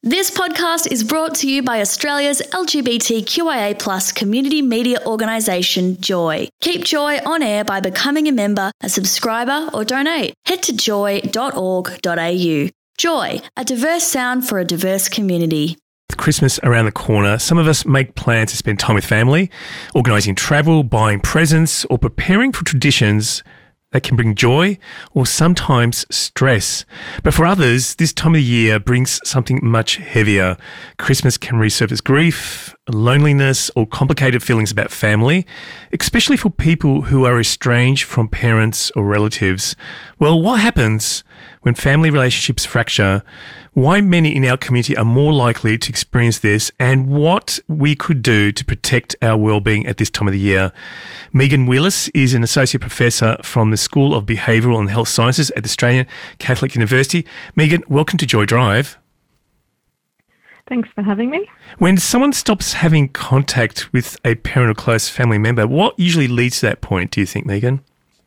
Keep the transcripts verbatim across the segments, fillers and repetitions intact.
This podcast is brought to you by Australia's L G B T Q I A plus community media organisation, Joy. Keep Joy on air by becoming a member, a subscriber or donate. Head to joy dot org dot a u. Joy, a diverse sound for a diverse community. With Christmas around the corner, some of us make plans to spend time with family, organising travel, buying presents or preparing for traditions that can bring joy or sometimes stress. But for others, this time of the year brings something much heavier. Christmas can resurface grief, loneliness, or complicated feelings about family, especially for people who are estranged from parents or relatives. Well, what happens when family relationships fracture? Why many in our community are more likely to experience this, and what we could do to protect our well-being at this time of the year. Megan Willis is an associate professor from the School of Behavioural and Health Sciences at Australian Catholic University. Megan, welcome to Joy Drive. Thanks for having me. When someone stops having contact with a parent or close family member, what usually leads to that point, do you think, Megan?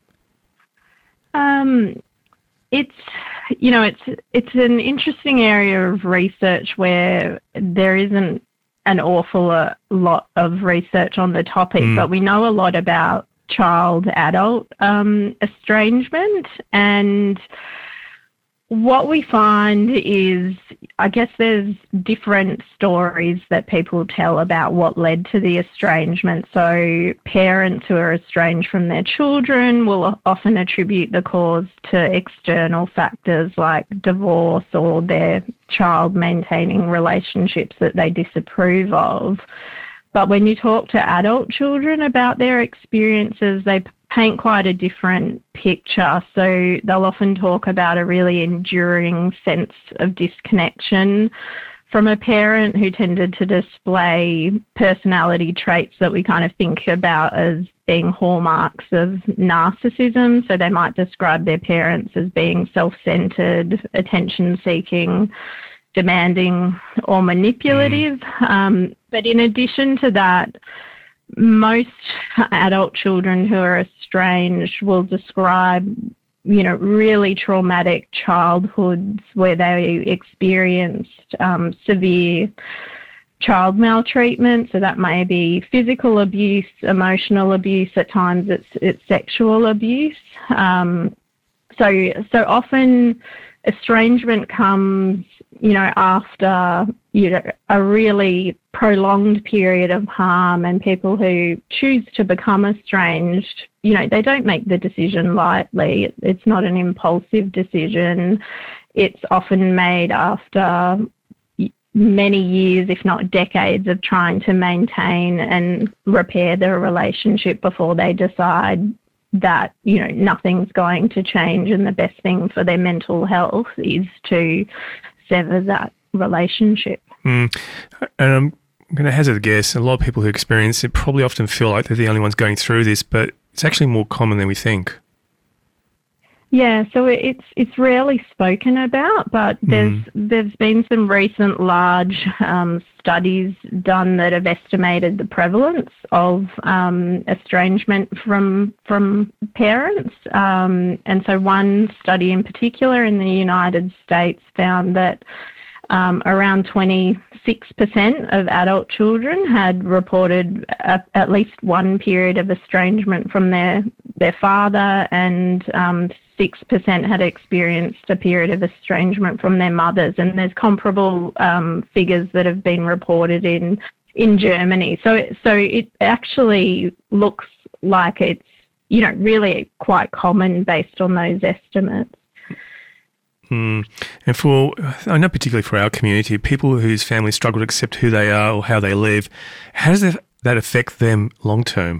Um, it's, you know, it's it's an interesting area of research where there isn't an awful lot of research on the topic, mm. but we know a lot about child-adult um, estrangement. And what we find is, I guess there's different stories that people tell about what led to the estrangement. So parents who are estranged from their children will often attribute the cause to external factors like divorce or their child maintaining relationships that they disapprove of. But when you talk to adult children about their experiences, they paint quite a different picture. So they'll often talk about a really enduring sense of disconnection from a parent who tended to display personality traits that we kind of think about as being hallmarks of narcissism. So they might describe their parents as being self-centered, attention-seeking, demanding or manipulative. Mm. Um, but in addition to that, most adult children who are estranged will describe, you know, really traumatic childhoods where they experienced um, severe child maltreatment. So that may be physical abuse, emotional abuse, at times it's it's sexual abuse. Um, so so often estrangement comes, you know, after, you know, a really prolonged period of harm, and people who choose to become estranged, you know, they don't make the decision lightly. It's not an impulsive decision. It's often made after many years, if not decades, of trying to maintain and repair their relationship before they decide that, you know, nothing's going to change and the best thing for their mental health is to sever that relationship. Mm. And I'm going to hazard a guess, a lot of people who experience it probably often feel like they're the only ones going through this, but it's actually more common than we think. Yeah, so it's it's rarely spoken about, but there's mm. there's been some recent large um, studies done that have estimated the prevalence of um, estrangement from from parents, um, and so one study in particular in the United States found that um, around twenty-six percent of adult children had reported a, at least one period of estrangement from their their father, and um, six percent had experienced a period of estrangement from their mothers. And there's comparable um, figures that have been reported in in Germany. So, so it actually looks like it's, you know, really quite common based on those estimates. Mm. And for, I know particularly for our community, people whose families struggle to accept who they are or how they live, how does that, that affect them long term?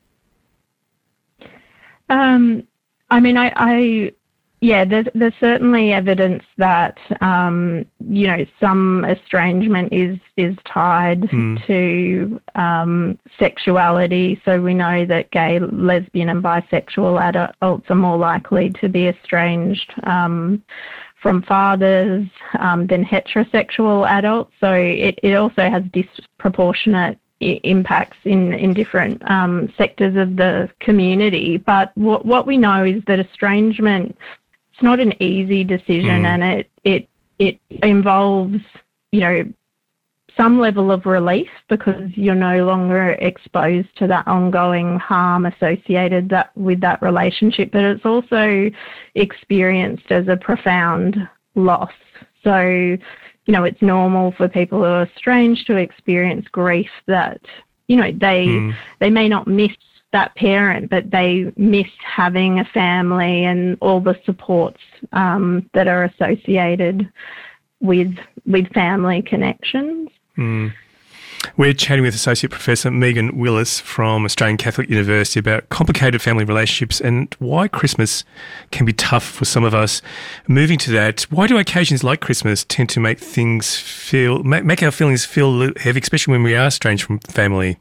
Um, I mean, I, I yeah, there's, there's certainly evidence that, um, you know, some estrangement is, is tied mm. to um, sexuality. So we know that gay, lesbian and bisexual adults are more likely to be estranged um, from fathers um, than heterosexual adults. So it, it also has disproportionate impacts in, in different um, sectors of the community. But what, what we know is that estrangement, it's not an easy decision, mm. and it, it it involves you know, some level of relief because you're no longer exposed to that ongoing harm associated that with that relationship, but it's also experienced as a profound loss. So, you know, it's normal for people who are estranged to experience grief that, you know, they mm. they may not miss that parent, but they miss having a family and all the supports um, that are associated with with family connections. Mm. We're chatting with Associate Professor Megan Willis from Australian Catholic University about complicated family relationships and why Christmas can be tough for some of us. Moving to that, why do occasions like Christmas tend to make things feel, make our feelings feel heavy, especially when we are estranged from family?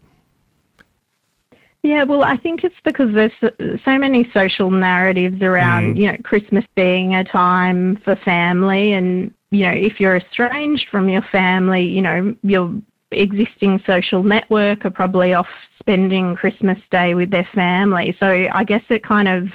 Yeah, well, I think it's because there's so many social narratives around, mm. you know, Christmas being a time for family, and, you know, if you're estranged from your family, you know, your existing social network are probably off spending Christmas Day with their family. So I guess it kind of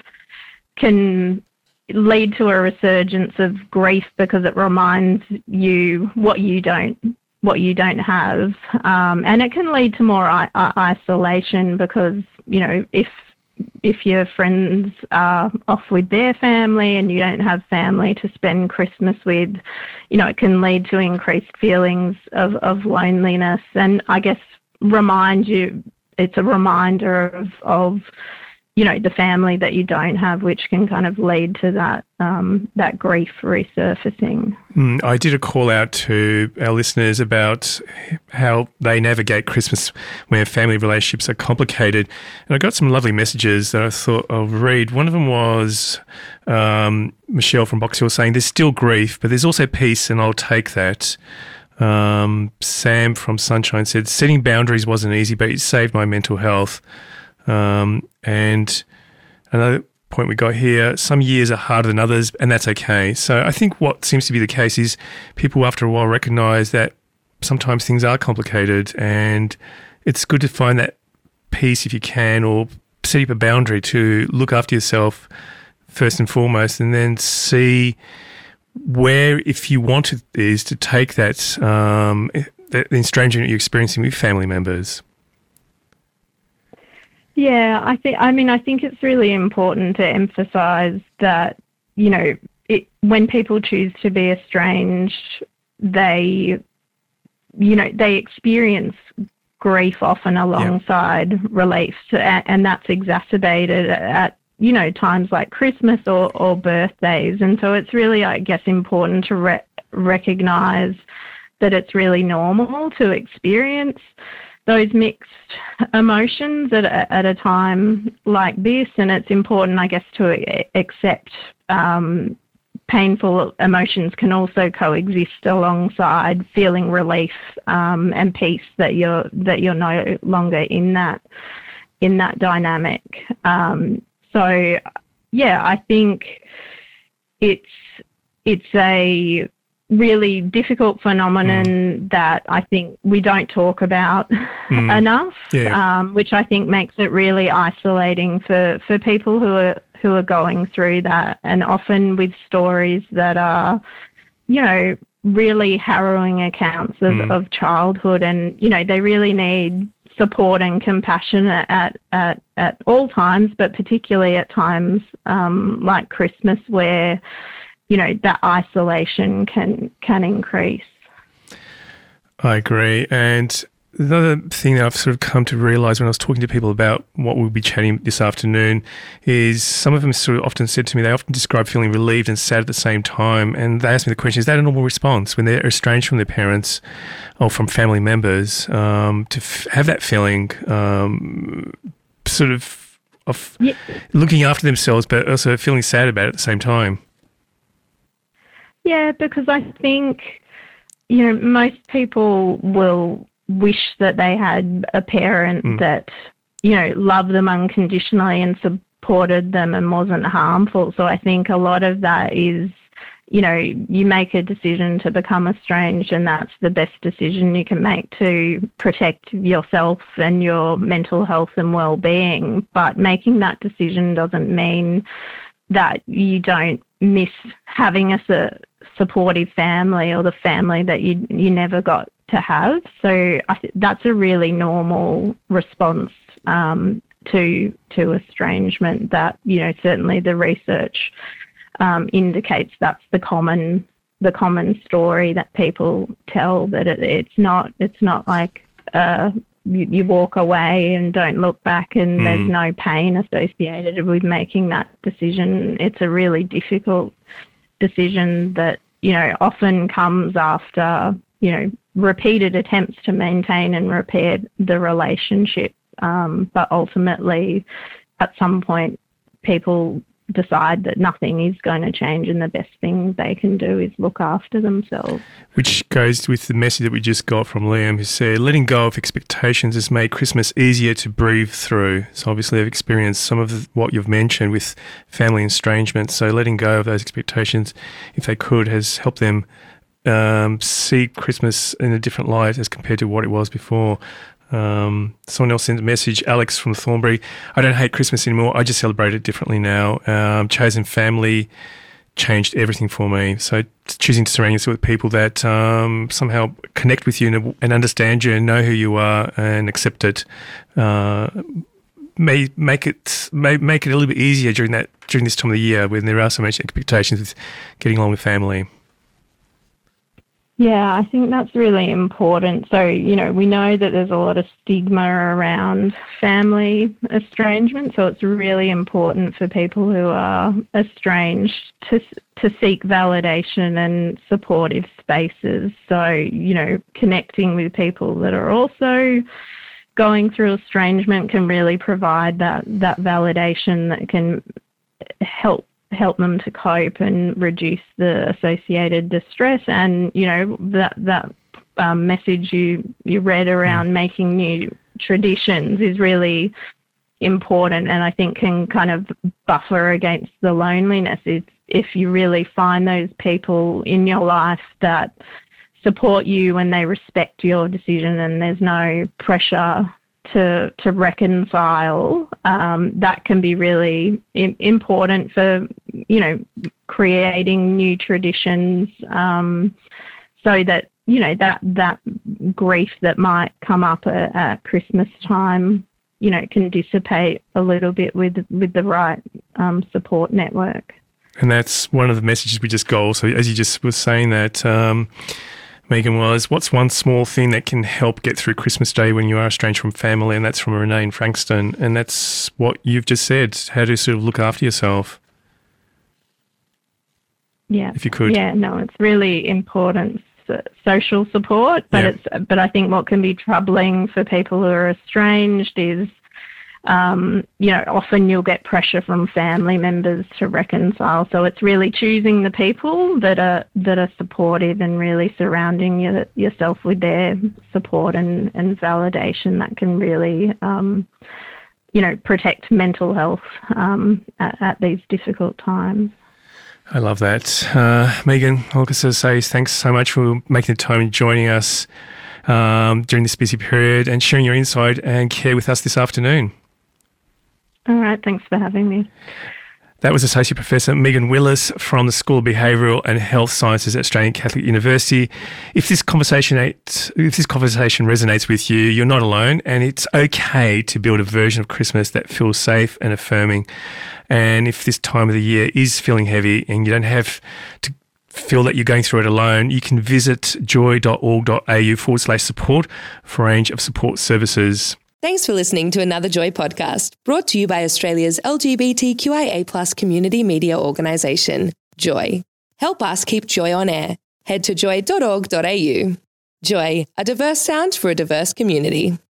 can lead to a resurgence of grief because it reminds you what you don't what you don't have. Um, and it can lead to more I- I- isolation because, you know, if if your friends are off with their family and you don't have family to spend Christmas with, you know, it can lead to increased feelings of, of loneliness. And I guess remind you, it's a reminder of, of, you know, the family that you don't have, which can kind of lead to that um, that grief resurfacing. Mm, I did a call out to our listeners about how they navigate Christmas when family relationships are complicated. And I got some lovely messages that I thought I'll read. One of them was um, Michelle from Box Hill saying, there's still grief, but there's also peace, and I'll take that. Um, Sam from Sunshine said, setting boundaries wasn't easy, but it saved my mental health. Um, and another point we got here, some years are harder than others, and that's okay. So I think what seems to be the case is people after a while recognise that sometimes things are complicated, and it's good to find that peace if you can, or set up a boundary to look after yourself first and foremost, and then see where, if you want it, is to take that, um, the estrangement you're experiencing with family members. Yeah, I think. I mean, I think it's really important to emphasise that, you know, it, when people choose to be estranged, they, you know, they experience grief often alongside yep. relief, and that's exacerbated at, you know, times like Christmas or, or birthdays. And so it's really, I guess, important to re- recognise that it's really normal to experience those mixed emotions at a, at a time like this, and it's important, I guess, to accept um, painful emotions can also coexist alongside feeling relief um, and peace that you're that you're no longer in that in that dynamic. Um, so, yeah, I think it's it's a really difficult phenomenon mm. that I think we don't talk about mm. enough, yeah. um, which I think makes it really isolating for, for people who are who are going through that, and often with stories that are, you know, really harrowing accounts of, mm. of childhood, and, you know, they really need support and compassion at at, at all times, but particularly at times um, like Christmas, where, you know, that isolation can can increase. I agree. And the other thing that I've sort of come to realise when I was talking to people about what we'll be chatting this afternoon is some of them sort of often said to me, they often describe feeling relieved and sad at the same time. And they asked me the question, is that a normal response when they're estranged from their parents or from family members, um, to f- have that feeling um, sort of of yeah. looking after themselves but also feeling sad about it at the same time? Yeah, because I think, you know, most people will wish that they had a parent mm. that, you know, loved them unconditionally and supported them and wasn't harmful. So I think a lot of that is, you know, you make a decision to become estranged, and that's the best decision you can make to protect yourself and your mental health and well-being. But making that decision doesn't mean that you don't miss having a supportive family or the family that you you never got to have. So I th- that's a really normal response um, to to estrangement. That, you know, certainly the research um, indicates that's the common the common story that people tell. That it, it's not it's not like uh, you, you walk away and don't look back, and mm. there's no pain associated with making that decision. It's a really difficult decision that, you know, often comes after, you know, repeated attempts to maintain and repair the relationship. Um, but ultimately, at some point, people decide that nothing is going to change and the best thing they can do is look after themselves. Which goes with the message that we just got from Liam, who said, letting go of expectations has made Christmas easier to breathe through. So obviously they've experienced some of what you've mentioned with family estrangement. So letting go of those expectations, if they could, has helped them um, see Christmas in a different light as compared to what it was before. Um, someone else sent a message, Alex from Thornbury. I don't hate Christmas anymore. I just celebrate it differently now. Um, chosen family changed everything for me. So choosing to surround yourself with people that um, somehow connect with you and, and understand you and know who you are and accept it uh, may make it may make it a little bit easier during that during this time of the year when there are so much expectations with getting along with family. Yeah, I think that's really important. So, you know, we know that there's a lot of stigma around family estrangement, so it's really important for people who are estranged to to seek validation and supportive spaces. So, you know, connecting with people that are also going through estrangement can really provide that, that validation that can help help them to cope and reduce the associated distress. And, you know, that that um, message you, you read around mm. making new traditions is really important, and I think can kind of buffer against the loneliness if, if you really find those people in your life that support you and they respect your decision and there's no pressure to to reconcile. Um, that can be really im- important for, you know, creating new traditions, um, so that, you know, that that grief that might come up at, at Christmas time, you know, can dissipate a little bit with with the right um, support network. And that's one of the messages we just got also, as you just was saying that, um, Megan, was what's one small thing that can help get through Christmas Day when you are estranged from family? And that's from Renee in Frankston. And that's what you've just said, how to sort of look after yourself. Yeah. If you could. Yeah, no, it's really important so, social support, but yeah. it's but I think what can be troubling for people who are estranged is Um, you know, often you'll get pressure from family members to reconcile. So it's really choosing the people that are that are supportive and really surrounding you, yourself with their support and, and validation that can really, um, you know, protect mental health um, at, at these difficult times. I love that. Uh, Megan, all I can say is thanks so much for making the time and joining us um, during this busy period and sharing your insight and care with us this afternoon. All right, thanks for having me. That was Associate Professor Megan Willis from the School of Behavioural and Health Sciences at Australian Catholic University. If this conversation if this conversation resonates with you, you're not alone, and it's okay to build a version of Christmas that feels safe and affirming. And if this time of the year is feeling heavy and you don't have to feel that you're going through it alone, you can visit joy.org.au forward slash support for a range of support services. Thanks for listening to another Joy podcast, brought to you by Australia's L G B T Q I A plus community media organisation, Joy. Help us keep Joy on air. Head to joy dot org dot a u. Joy, a diverse sound for a diverse community.